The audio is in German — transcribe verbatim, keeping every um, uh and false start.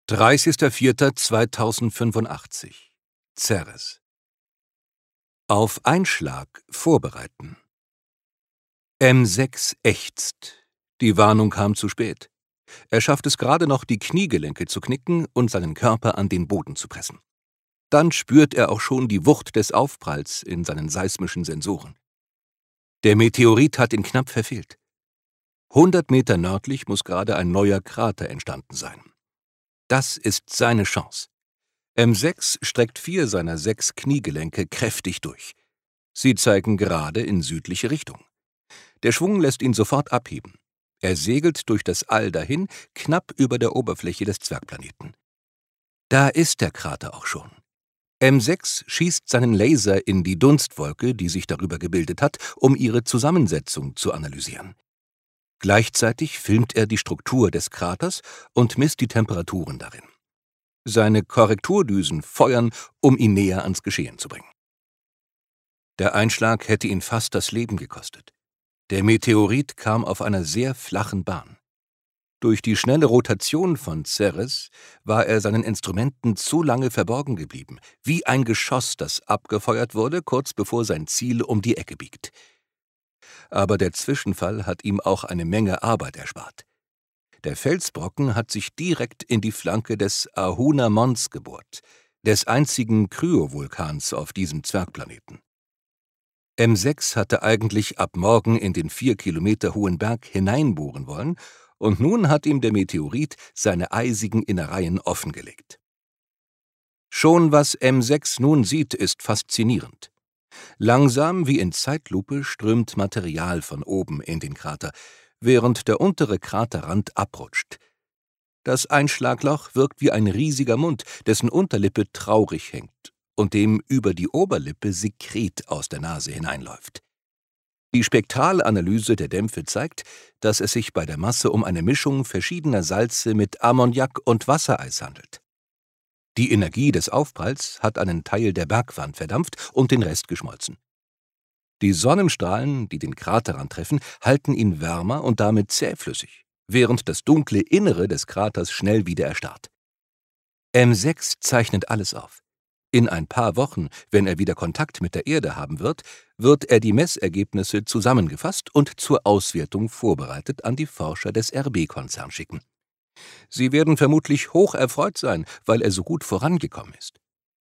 dreißigster vierter zweitausendfünfundachtzig Ceres. Auf Einschlag vorbereiten. M sechs ächzt. Die Warnung kam zu spät. Er schafft es gerade noch, die Kniegelenke zu knicken und seinen Körper an den Boden zu pressen. Dann spürt er auch schon die Wucht des Aufpralls in seinen seismischen Sensoren. Der Meteorit hat ihn knapp verfehlt. hundert Meter nördlich muss gerade ein neuer Krater entstanden sein. Das ist seine Chance. M sechs streckt vier seiner sechs Kniegelenke kräftig durch. Sie zeigen gerade in südliche Richtung. Der Schwung lässt ihn sofort abheben. Er segelt durch das All dahin, knapp über der Oberfläche des Zwergplaneten. Da ist der Krater auch schon. M sechs schießt seinen Laser in die Dunstwolke, die sich darüber gebildet hat, um ihre Zusammensetzung zu analysieren. Gleichzeitig filmt er die Struktur des Kraters und misst die Temperaturen darin. Seine Korrekturdüsen feuern, um ihn näher ans Geschehen zu bringen. Der Einschlag hätte ihn fast das Leben gekostet. Der Meteorit kam auf einer sehr flachen Bahn. Durch die schnelle Rotation von Ceres war er seinen Instrumenten zu lange verborgen geblieben, wie ein Geschoss, das abgefeuert wurde, kurz bevor sein Ziel um die Ecke biegt. Aber der Zwischenfall hat ihm auch eine Menge Arbeit erspart. Der Felsbrocken hat sich direkt in die Flanke des Ahuna Mons gebohrt, des einzigen Kryovulkans auf diesem Zwergplaneten. M sechs hatte eigentlich ab morgen in den vier Kilometer hohen Berg hineinbohren wollen, und nun hat ihm der Meteorit seine eisigen Innereien offengelegt. Schon was M sechs nun sieht, ist faszinierend. Langsam wie in Zeitlupe strömt Material von oben in den Krater, während der untere Kraterrand abrutscht. Das Einschlagloch wirkt wie ein riesiger Mund, dessen Unterlippe traurig hängt und dem über die Oberlippe Sekret aus der Nase hineinläuft. Die Spektralanalyse der Dämpfe zeigt, dass es sich bei der Masse um eine Mischung verschiedener Salze mit Ammoniak und Wassereis handelt. Die Energie des Aufpralls hat einen Teil der Bergwand verdampft und den Rest geschmolzen. Die Sonnenstrahlen, die den Kraterrand treffen, halten ihn wärmer und damit zähflüssig, während das dunkle Innere des Kraters schnell wieder erstarrt. M sechs zeichnet alles auf. In ein paar Wochen, wenn er wieder Kontakt mit der Erde haben wird, wird er die Messergebnisse zusammengefasst und zur Auswertung vorbereitet an die Forscher des R B-Konzerns schicken. Sie werden vermutlich hoch erfreut sein, weil er so gut vorangekommen ist.